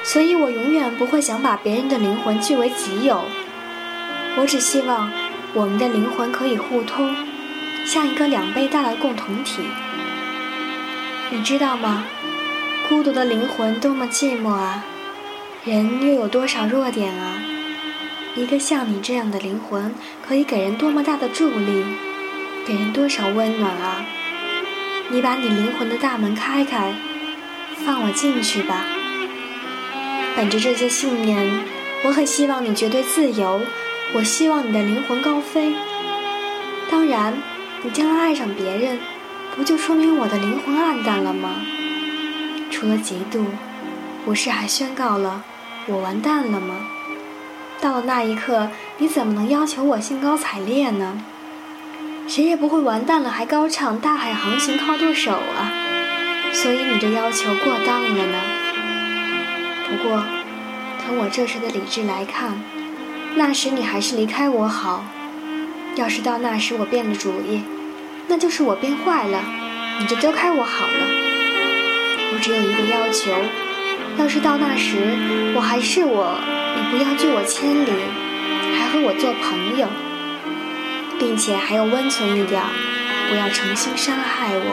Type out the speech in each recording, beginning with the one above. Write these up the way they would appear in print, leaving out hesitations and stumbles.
所以我永远不会想把别人的灵魂据为己有。我只希望我们的灵魂可以互通，像一个2倍大的共同体。你知道吗？孤独的灵魂多么寂寞啊，人又有多少弱点啊？一个像你这样的灵魂可以给人多么大的助力，给人多少温暖啊！你把你灵魂的大门开开，放我进去吧。本着这些信念，我很希望你绝对自由，我希望你的灵魂高飞。当然，你将来爱上别人，不就说明我的灵魂暗淡了吗？除了嫉妒，不是还宣告了我完蛋了吗？到了那一刻，你怎么能要求我兴高采烈呢？谁也不会完蛋了还高唱大海航行靠舵手啊，所以你这要求过当了呢。不过从我这时的理智来看，那时你还是离开我好。要是到那时我变了主意，那就是我变坏了，你就丢开我好了。我只有一个要求，要是到那时我还是我，你不要拒我千里，还和我做朋友，并且还要温存一点，不要诚心伤害我。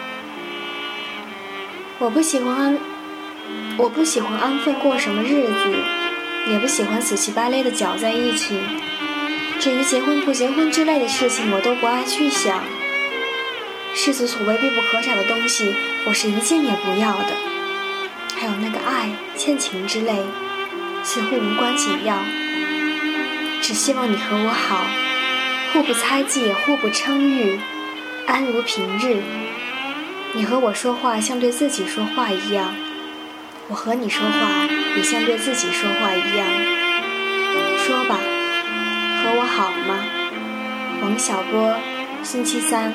我不喜欢安分过什么日子，也不喜欢死乞白赖的搅在一起。至于结婚不结婚之类的事情，我都不爱去想。世俗所谓必不可少的东西，我是一件也不要的。还有那个爱、欠情之类，似乎无关紧要。只希望你和我好，互不猜忌，也互不称誉，安如平日。你和我说话像对自己说话一样，我和你说话也像对自己说话一样。说吧，和我好吗？王小波，星期三。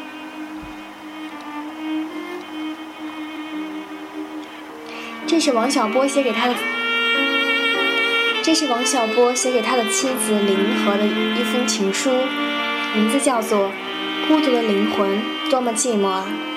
这是王小波写给他的妻子林和的一封情书，名字叫做《孤独的灵魂多么寂寞啊》。